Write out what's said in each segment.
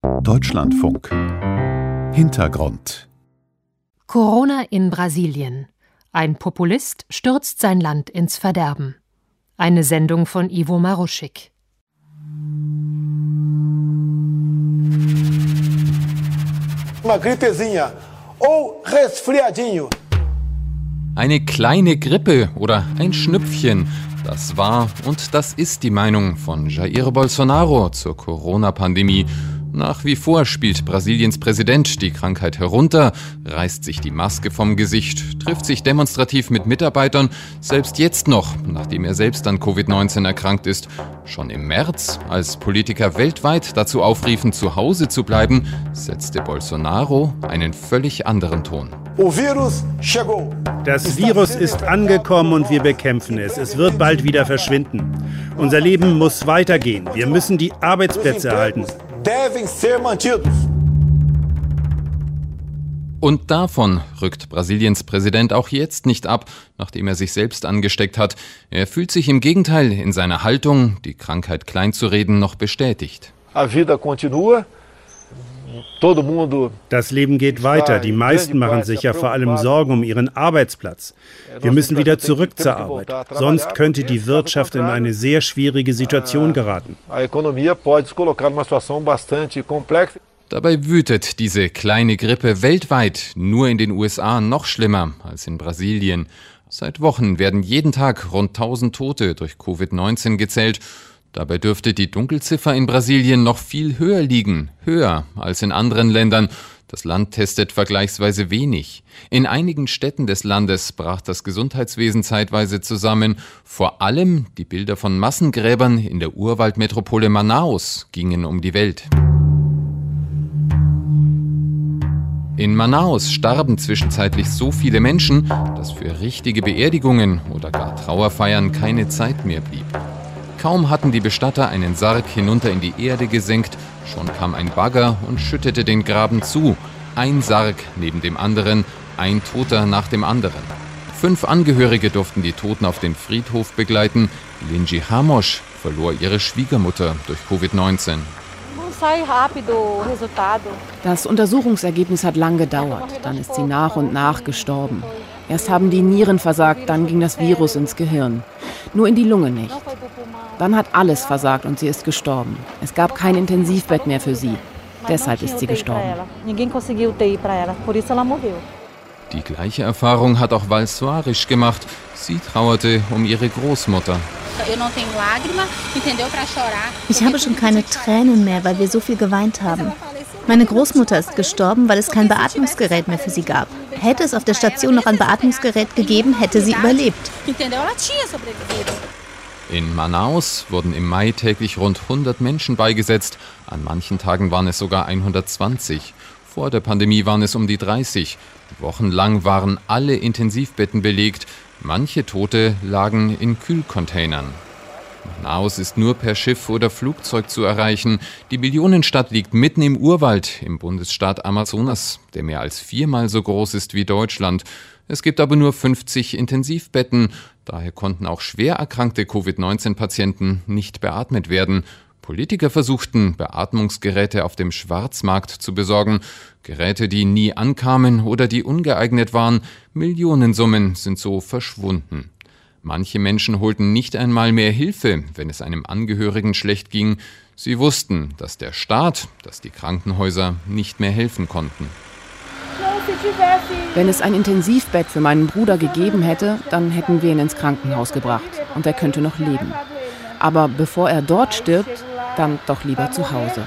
Deutschlandfunk. Hintergrund. Corona in Brasilien. Ein Populist stürzt sein Land ins Verderben. Eine Sendung von Ivo Maruschik. Uma gripezinha ou resfriadinho. Eine kleine Grippe oder ein Schnüpfchen, das war und das ist die Meinung von Jair Bolsonaro zur Corona-Pandemie. Nach wie vor spielt Brasiliens Präsident die Krankheit herunter, reißt sich die Maske vom Gesicht, trifft sich demonstrativ mit Mitarbeitern, selbst jetzt noch, nachdem er selbst an Covid-19 erkrankt ist. Schon im März, als Politiker weltweit dazu aufriefen, zu Hause zu bleiben, setzte Bolsonaro einen völlig anderen Ton. Das Virus ist angekommen und wir bekämpfen es. Es wird bald wieder verschwinden. Unser Leben muss weitergehen. Wir müssen die Arbeitsplätze erhalten. Und davon rückt Brasiliens Präsident auch jetzt nicht ab, nachdem er sich selbst angesteckt hat. Er fühlt sich im Gegenteil in seiner Haltung, die Krankheit kleinzureden, noch bestätigt. Das Leben geht weiter. Die meisten machen sich ja vor allem Sorgen um ihren Arbeitsplatz. Wir müssen wieder zurück zur Arbeit. Sonst könnte die Wirtschaft in eine sehr schwierige Situation geraten. Dabei wütet diese kleine Grippe weltweit, nur in den USA noch schlimmer als in Brasilien. Seit Wochen werden jeden Tag rund 1000 Tote durch Covid-19 gezählt. Dabei dürfte die Dunkelziffer in Brasilien noch viel höher liegen, höher als in anderen Ländern. Das Land testet vergleichsweise wenig. In einigen Städten des Landes brach das Gesundheitswesen zeitweise zusammen. Vor allem die Bilder von Massengräbern in der Urwaldmetropole Manaus gingen um die Welt. In Manaus starben zwischenzeitlich so viele Menschen, dass für richtige Beerdigungen oder gar Trauerfeiern keine Zeit mehr blieb. Kaum hatten die Bestatter einen Sarg hinunter in die Erde gesenkt, schon kam ein Bagger und schüttete den Graben zu. Ein Sarg neben dem anderen, ein Toter nach dem anderen. 5 Angehörige durften die Toten auf den Friedhof begleiten. Linji Ramos verlor ihre Schwiegermutter durch Covid-19. Das Untersuchungsergebnis hat lang gedauert. Dann ist sie nach und nach gestorben. Erst haben die Nieren versagt, dann ging das Virus ins Gehirn. Nur in die Lunge nicht. Dann hat alles versagt und sie ist gestorben. Es gab kein Intensivbett mehr für sie. Deshalb ist sie gestorben. Die gleiche Erfahrung hat auch Val Soares gemacht. Sie trauerte um ihre Großmutter. Ich habe schon keine Tränen mehr, weil wir so viel geweint haben. Meine Großmutter ist gestorben, weil es kein Beatmungsgerät mehr für sie gab. Hätte es auf der Station noch ein Beatmungsgerät gegeben, hätte sie überlebt. In Manaus wurden im Mai täglich rund 100 Menschen beigesetzt. An manchen Tagen waren es sogar 120. Vor der Pandemie waren es um die 30. Wochenlang waren alle Intensivbetten belegt. Manche Tote lagen in Kühlcontainern. Manaus ist nur per Schiff oder Flugzeug zu erreichen. Die Millionenstadt liegt mitten im Urwald im Bundesstaat Amazonas, der mehr als 4-mal so groß ist wie Deutschland. Es gibt aber nur 50 Intensivbetten. Daher konnten auch schwer erkrankte Covid-19-Patienten nicht beatmet werden. Politiker versuchten, Beatmungsgeräte auf dem Schwarzmarkt zu besorgen. Geräte, die nie ankamen oder die ungeeignet waren. Millionensummen sind so verschwunden. Manche Menschen holten nicht einmal mehr Hilfe, wenn es einem Angehörigen schlecht ging. Sie wussten, dass der Staat, dass die Krankenhäuser nicht mehr helfen konnten. Wenn es ein Intensivbett für meinen Bruder gegeben hätte, dann hätten wir ihn ins Krankenhaus gebracht und er könnte noch leben. Aber bevor er dort stirbt, dann doch lieber zu Hause.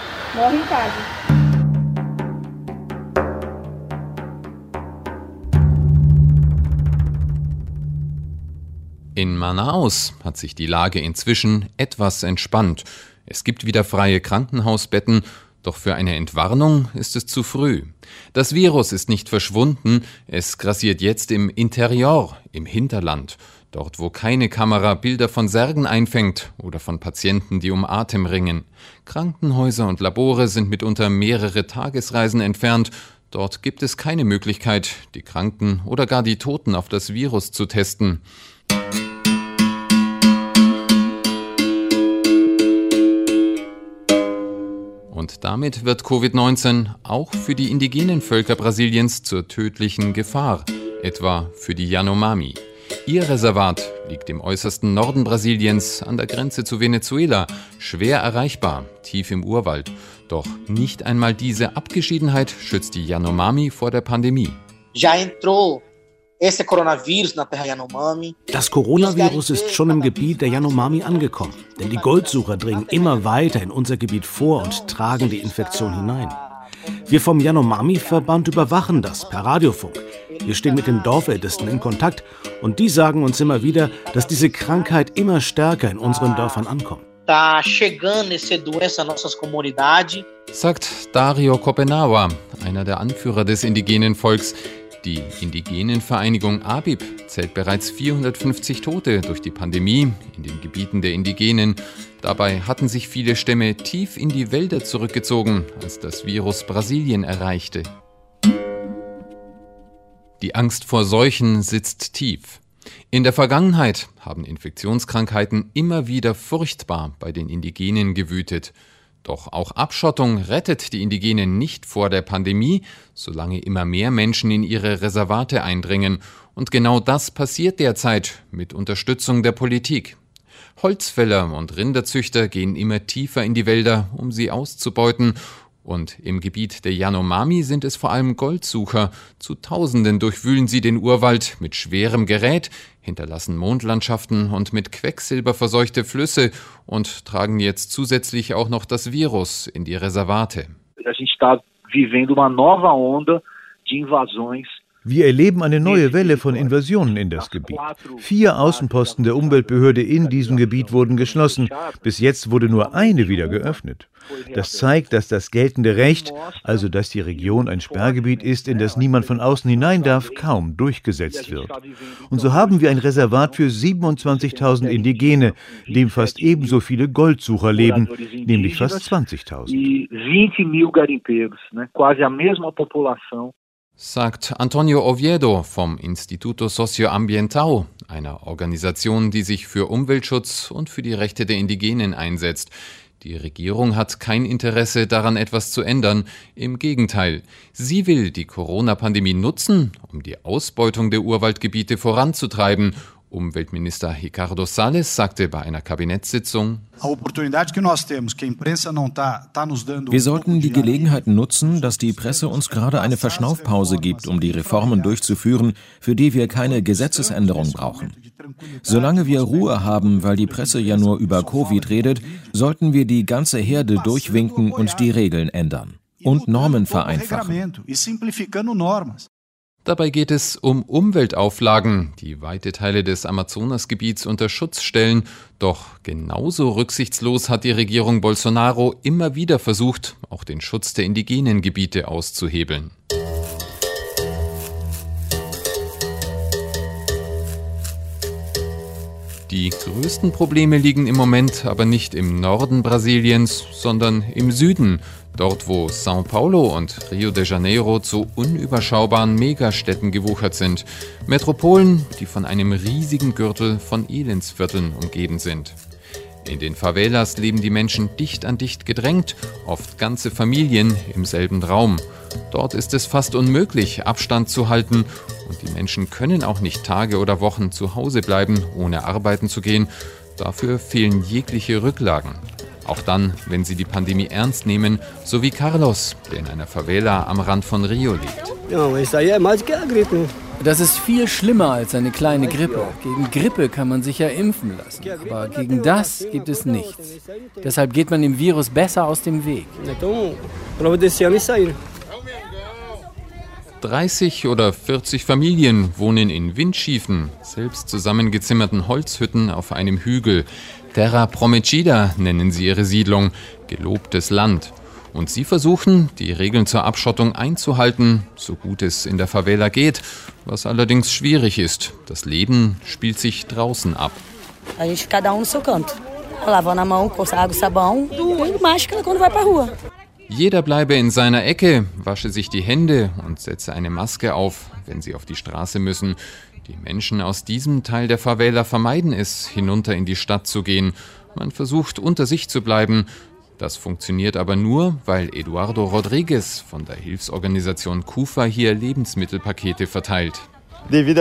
In Manaus hat sich die Lage inzwischen etwas entspannt. Es gibt wieder freie Krankenhausbetten, doch für eine Entwarnung ist es zu früh. Das Virus ist nicht verschwunden, es grassiert jetzt im Interior, im Hinterland. Dort, wo keine Kamera Bilder von Särgen einfängt oder von Patienten, die um Atem ringen. Krankenhäuser und Labore sind mitunter mehrere Tagesreisen entfernt. Dort gibt es keine Möglichkeit, die Kranken oder gar die Toten auf das Virus zu testen. Und damit wird Covid-19 auch für die indigenen Völker Brasiliens zur tödlichen Gefahr, etwa für die Yanomami. Ihr Reservat liegt im äußersten Norden Brasiliens an der Grenze zu Venezuela, schwer erreichbar, tief im Urwald. Doch nicht einmal diese Abgeschiedenheit schützt die Yanomami vor der Pandemie. Das Coronavirus ist schon im Gebiet der Yanomami angekommen, denn die Goldsucher dringen immer weiter in unser Gebiet vor und tragen die Infektion hinein. Wir vom Yanomami-Verband überwachen das per Radiofunk. Wir stehen mit den Dorfältesten in Kontakt und die sagen uns immer wieder, dass diese Krankheit immer stärker in unseren Dörfern ankommt. Sagt Dario Copenaua, einer der Anführer des indigenen Volks. Die Indigenenvereinigung ABIP zählt bereits 450 Tote durch die Pandemie in den Gebieten der Indigenen. Dabei hatten sich viele Stämme tief in die Wälder zurückgezogen, als das Virus Brasilien erreichte. Die Angst vor Seuchen sitzt tief. In der Vergangenheit haben Infektionskrankheiten immer wieder furchtbar bei den Indigenen gewütet. Doch auch Abschottung rettet die Indigenen nicht vor der Pandemie, solange immer mehr Menschen in ihre Reservate eindringen. Und genau das passiert derzeit mit Unterstützung der Politik. Holzfäller und Rinderzüchter gehen immer tiefer in die Wälder, um sie auszubeuten. Und im Gebiet der Yanomami sind es vor allem Goldsucher. Zu Tausenden durchwühlen sie den Urwald mit schwerem Gerät, hinterlassen Mondlandschaften und mit Quecksilber verseuchte Flüsse und tragen jetzt zusätzlich auch noch das Virus in die Reservate. Wir erleben eine neue Welle von Invasionen in das Gebiet. 4 Außenposten der Umweltbehörde in diesem Gebiet wurden geschlossen. Bis jetzt wurde nur eine wieder geöffnet. Das zeigt, dass das geltende Recht, also dass die Region ein Sperrgebiet ist, in das niemand von außen hinein darf, kaum durchgesetzt wird. Und so haben wir ein Reservat für 27.000 Indigene, in dem fast ebenso viele Goldsucher leben, nämlich fast 20.000. Sagt Antonio Oviedo vom Instituto Socioambiental, einer Organisation, die sich für Umweltschutz und für die Rechte der Indigenen einsetzt. Die Regierung hat kein Interesse daran, etwas zu ändern. Im Gegenteil, sie will die Corona-Pandemie nutzen, um die Ausbeutung der Urwaldgebiete voranzutreiben. Umweltminister Ricardo Salles sagte bei einer Kabinettssitzung: Wir sollten die Gelegenheit nutzen, dass die Presse uns gerade eine Verschnaufpause gibt, um die Reformen durchzuführen, für die wir keine Gesetzesänderung brauchen. Solange wir Ruhe haben, weil die Presse ja nur über Covid redet, sollten wir die ganze Herde durchwinken und die Regeln ändern und Normen vereinfachen. Dabei geht es um Umweltauflagen, die weite Teile des Amazonasgebiets unter Schutz stellen. Doch genauso rücksichtslos hat die Regierung Bolsonaro immer wieder versucht, auch den Schutz der indigenen Gebiete auszuhebeln. Die größten Probleme liegen im Moment aber nicht im Norden Brasiliens, sondern im Süden. Dort, wo São Paulo und Rio de Janeiro zu unüberschaubaren Megastädten gewuchert sind. Metropolen, die von einem riesigen Gürtel von Elendsvierteln umgeben sind. In den Favelas leben die Menschen dicht an dicht gedrängt, oft ganze Familien im selben Raum. Dort ist es fast unmöglich, Abstand zu halten und die Menschen können auch nicht Tage oder Wochen zu Hause bleiben, ohne arbeiten zu gehen. Dafür fehlen jegliche Rücklagen. Auch dann, wenn sie die Pandemie ernst nehmen, so wie Carlos, der in einer Favela am Rand von Rio lebt. Das ist viel schlimmer als eine kleine Grippe. Gegen Grippe kann man sich ja impfen lassen, aber gegen das gibt es nichts. Deshalb geht man dem Virus besser aus dem Weg. 30 oder 40 Familien wohnen in windschiefen, selbst zusammengezimmerten Holzhütten auf einem Hügel. Terra Prometida nennen sie ihre Siedlung, gelobtes Land. Und sie versuchen, die Regeln zur Abschottung einzuhalten, so gut es in der Favela geht, was allerdings schwierig ist. Das Leben spielt sich draußen ab. Jeder bleibe in seiner Ecke, wasche sich die Hände und setze eine Maske auf, wenn sie auf die Straße müssen. Die Menschen aus diesem Teil der Favela vermeiden es, hinunter in die Stadt zu gehen. Man versucht, unter sich zu bleiben. Das funktioniert aber nur, weil Eduardo Rodrigues von der Hilfsorganisation KUFA hier Lebensmittelpakete verteilt. Wegen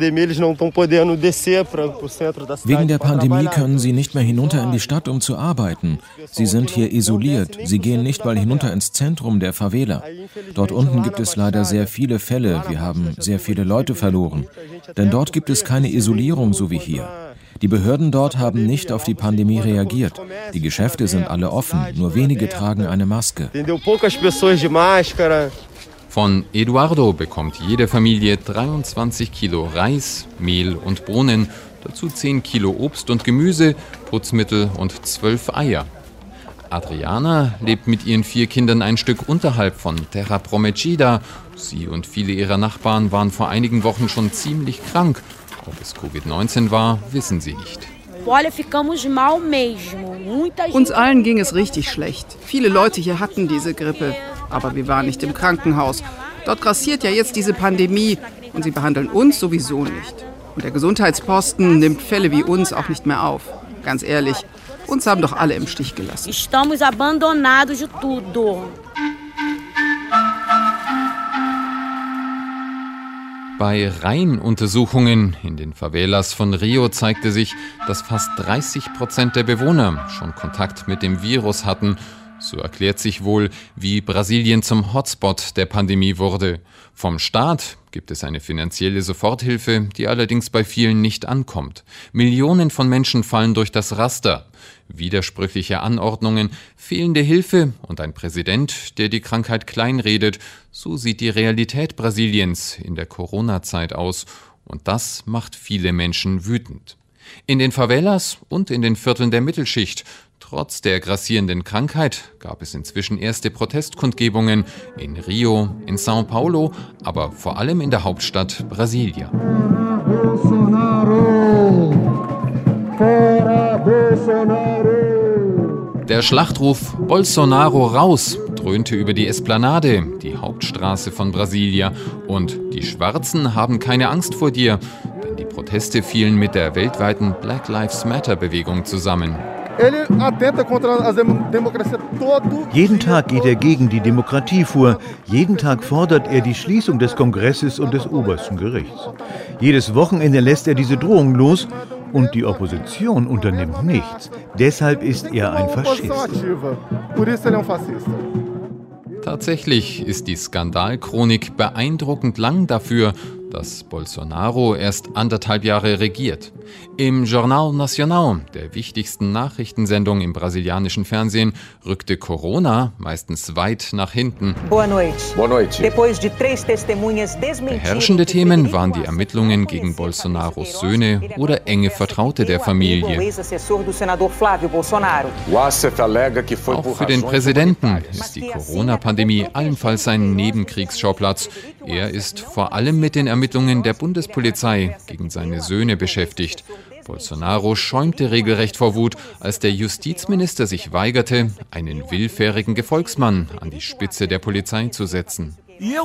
der Pandemie können sie nicht mehr hinunter in die Stadt, um zu arbeiten. Sie sind hier isoliert. Sie gehen nicht mal hinunter ins Zentrum der Favela. Dort unten gibt es leider sehr viele Fälle. Wir haben sehr viele Leute verloren. Denn dort gibt es keine Isolierung, so wie hier. Die Behörden dort haben nicht auf die Pandemie reagiert. Die Geschäfte sind alle offen, nur wenige tragen eine Maske. Von Eduardo bekommt jede Familie 23 Kilo Reis, Mehl und Bohnen, dazu 10 Kilo Obst und Gemüse, Putzmittel und 12 Eier. Adriana lebt mit ihren 4 Kindern ein Stück unterhalb von Terra Prometida. Sie und viele ihrer Nachbarn waren vor einigen Wochen schon ziemlich krank. Ob es Covid-19 war, wissen sie nicht. Uns allen ging es richtig schlecht. Viele Leute hier hatten diese Grippe. Aber wir waren nicht im Krankenhaus. Dort grassiert ja jetzt diese Pandemie und sie behandeln uns sowieso nicht. Und der Gesundheitsposten nimmt Fälle wie uns auch nicht mehr auf. Ganz ehrlich, uns haben doch alle im Stich gelassen. Estamos abandonados de tudo. Bei Reihenuntersuchungen in den Favelas von Rio zeigte sich, dass fast 30% der Bewohner schon Kontakt mit dem Virus hatten. So erklärt sich wohl, wie Brasilien zum Hotspot der Pandemie wurde. Vom Staat gibt es eine finanzielle Soforthilfe, die allerdings bei vielen nicht ankommt. Millionen von Menschen fallen durch das Raster. Widersprüchliche Anordnungen, fehlende Hilfe und ein Präsident, der die Krankheit kleinredet. So sieht die Realität Brasiliens in der Corona-Zeit aus. Und das macht viele Menschen wütend. In den Favelas und in den Vierteln der Mittelschicht. Trotz der grassierenden Krankheit gab es inzwischen erste Protestkundgebungen in Rio, in São Paulo, aber vor allem in der Hauptstadt Brasilia. Der Schlachtruf "Bolsonaro raus" dröhnte über die Esplanade, die Hauptstraße von Brasilia. Und die Schwarzen haben keine Angst vor dir, denn die Proteste fielen mit der weltweiten Black Lives Matter-Bewegung zusammen. Jeden Tag geht er gegen die Demokratie vor. Jeden Tag fordert er die Schließung des Kongresses und des obersten Gerichts. Jedes Wochenende lässt er diese Drohung los und die Opposition unternimmt nichts. Deshalb ist er ein Faschist. Tatsächlich ist die Skandalchronik beeindruckend lang dafür, dass Bolsonaro erst 1,5 Jahre regiert. Im Jornal Nacional, der wichtigsten Nachrichtensendung im brasilianischen Fernsehen, rückte Corona meistens weit nach hinten. Beherrschende Themen waren die Ermittlungen gegen Bolsonaros Söhne oder enge Vertraute der Familie. Auch für den Präsidenten ist die Corona-Pandemie allenfalls ein Nebenkriegsschauplatz. Er ist vor allem mit den Ermittlungen der Bundespolizei gegen seine Söhne beschäftigt. Bolsonaro schäumte regelrecht vor Wut, als der Justizminister sich weigerte, einen willfährigen Gefolgsmann an die Spitze der Polizei zu setzen.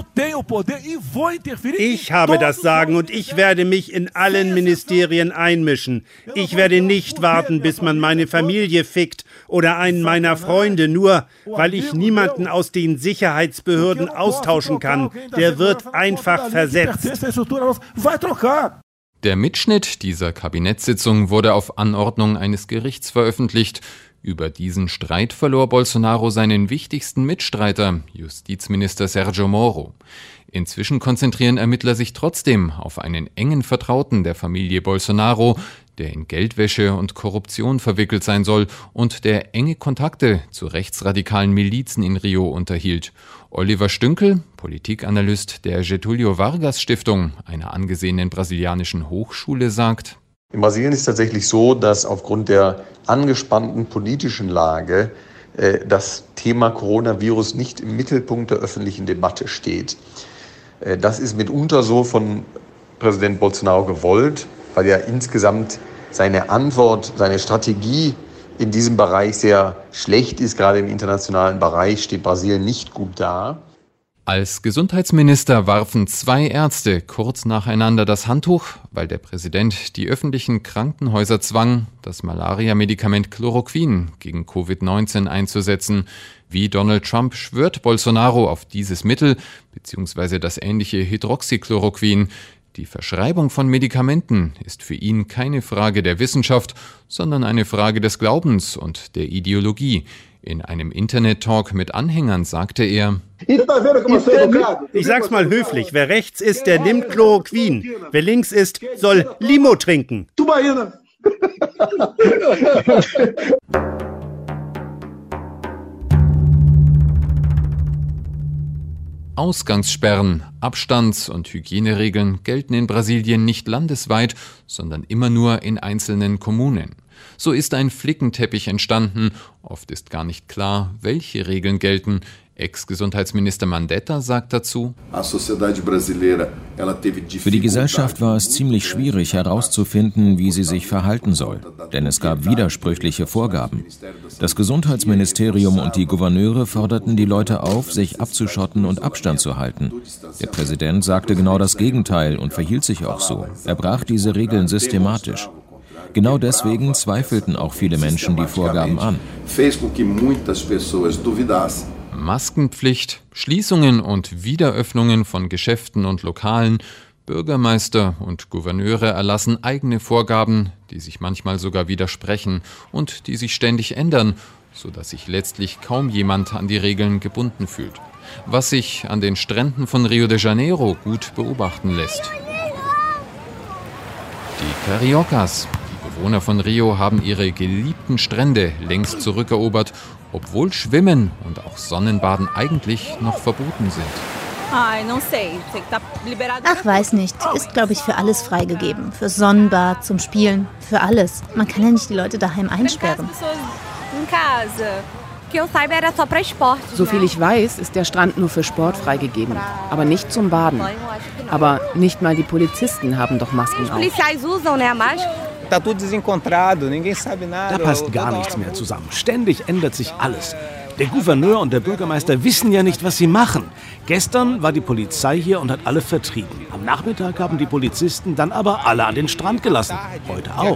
Ich habe das Sagen und ich werde mich in allen Ministerien einmischen. Ich werde nicht warten, bis man meine Familie fickt oder einen meiner Freunde, nur weil ich niemanden aus den Sicherheitsbehörden austauschen kann. Der wird einfach versetzt. Der Mitschnitt dieser Kabinettssitzung wurde auf Anordnung eines Gerichts veröffentlicht. Über diesen Streit verlor Bolsonaro seinen wichtigsten Mitstreiter, Justizminister Sérgio Moro. Inzwischen konzentrieren Ermittler sich trotzdem auf einen engen Vertrauten der Familie Bolsonaro, der in Geldwäsche und Korruption verwickelt sein soll und der enge Kontakte zu rechtsradikalen Milizen in Rio unterhielt. Oliver Stünkel, Politikanalyst der Getúlio Vargas Stiftung, einer angesehenen brasilianischen Hochschule, sagt: In Brasilien ist es tatsächlich so, dass aufgrund der angespannten politischen Lage das Thema Coronavirus nicht im Mittelpunkt der öffentlichen Debatte steht. Das ist mitunter so von Präsident Bolsonaro gewollt, weil ja insgesamt seine Antwort, seine Strategie in diesem Bereich sehr schlecht ist. Gerade im internationalen Bereich steht Brasilien nicht gut da. Als Gesundheitsminister warfen 2 Ärzte kurz nacheinander das Handtuch, weil der Präsident die öffentlichen Krankenhäuser zwang, das Malaria-Medikament Chloroquin gegen Covid-19 einzusetzen. Wie Donald Trump schwört Bolsonaro auf dieses Mittel bzw. das ähnliche Hydroxychloroquin. Die Verschreibung von Medikamenten ist für ihn keine Frage der Wissenschaft, sondern eine Frage des Glaubens und der Ideologie. In einem Internet-Talk mit Anhängern sagte er: Ich sag's mal höflich, wer rechts ist, der nimmt Chloroquin. Wer links ist, soll Limo trinken. Ausgangssperren, Abstands- und Hygieneregeln gelten in Brasilien nicht landesweit, sondern immer nur in einzelnen Kommunen. So ist ein Flickenteppich entstanden. Oft ist gar nicht klar, welche Regeln gelten. Ex-Gesundheitsminister Mandetta sagt dazu: Für die Gesellschaft war es ziemlich schwierig herauszufinden, wie sie sich verhalten soll. Denn es gab widersprüchliche Vorgaben. Das Gesundheitsministerium und die Gouverneure forderten die Leute auf, sich abzuschotten und Abstand zu halten. Der Präsident sagte genau das Gegenteil und verhielt sich auch so. Er brach diese Regeln systematisch. Genau deswegen zweifelten auch viele Menschen die Vorgaben an. Maskenpflicht, Schließungen und Wiederöffnungen von Geschäften und Lokalen, Bürgermeister und Gouverneure erlassen eigene Vorgaben, die sich manchmal sogar widersprechen und die sich ständig ändern, sodass sich letztlich kaum jemand an die Regeln gebunden fühlt. Was sich an den Stränden von Rio de Janeiro gut beobachten lässt. Die Cariocas, die Bewohner von Rio, haben ihre geliebten Strände längst zurückerobert, obwohl Schwimmen und auch Sonnenbaden eigentlich noch verboten sind. Ach, weiß nicht. Ist, glaube ich, für alles freigegeben. Für Sonnenbad, zum Spielen, für alles. Man kann ja nicht die Leute daheim einsperren. Soviel ich weiß, ist der Strand nur für Sport freigegeben, aber nicht zum Baden. Aber nicht mal die Polizisten haben doch Masken auf. Da passt gar nichts mehr zusammen. Ständig ändert sich alles. Der Gouverneur und der Bürgermeister wissen ja nicht, was sie machen. Gestern war die Polizei hier und hat alle vertrieben. Am Nachmittag haben die Polizisten dann aber alle an den Strand gelassen. Heute auch.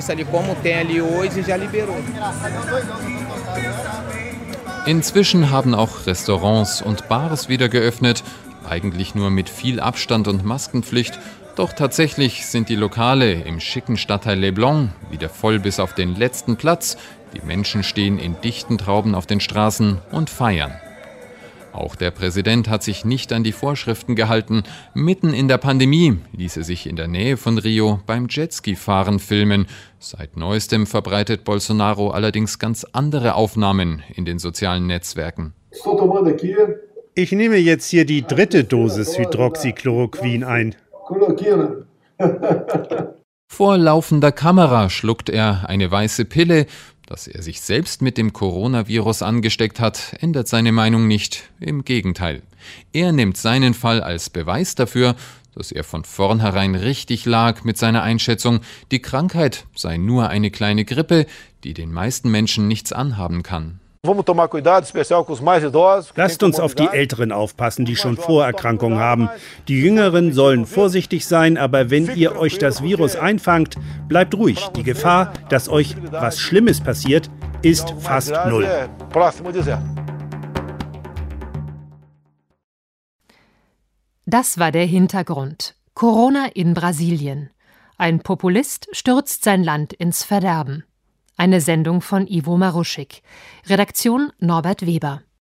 Inzwischen haben auch Restaurants und Bars wieder geöffnet, eigentlich nur mit viel Abstand und Maskenpflicht. Doch tatsächlich sind die Lokale im schicken Stadtteil Leblon wieder voll bis auf den letzten Platz. Die Menschen stehen in dichten Trauben auf den Straßen und feiern. Auch der Präsident hat sich nicht an die Vorschriften gehalten. Mitten in der Pandemie ließ er sich in der Nähe von Rio beim Jetski-Fahren filmen. Seit neuestem verbreitet Bolsonaro allerdings ganz andere Aufnahmen in den sozialen Netzwerken. Ich nehme jetzt hier die 3. Dosis Hydroxychloroquin ein. Vor laufender Kamera schluckt er eine weiße Pille. Dass er sich selbst mit dem Coronavirus angesteckt hat, ändert seine Meinung nicht. Im Gegenteil. Er nimmt seinen Fall als Beweis dafür, dass er von vornherein richtig lag mit seiner Einschätzung, die Krankheit sei nur eine kleine Grippe, die den meisten Menschen nichts anhaben kann. Lasst uns auf die Älteren aufpassen, die schon Vorerkrankungen haben. Die Jüngeren sollen vorsichtig sein, aber wenn ihr euch das Virus einfangt, bleibt ruhig. Die Gefahr, dass euch was Schlimmes passiert, ist fast null. Das war der Hintergrund. Corona in Brasilien. Ein Populist stürzt sein Land ins Verderben. Eine Sendung von Ivo Maruschik. Redaktion Norbert Weber.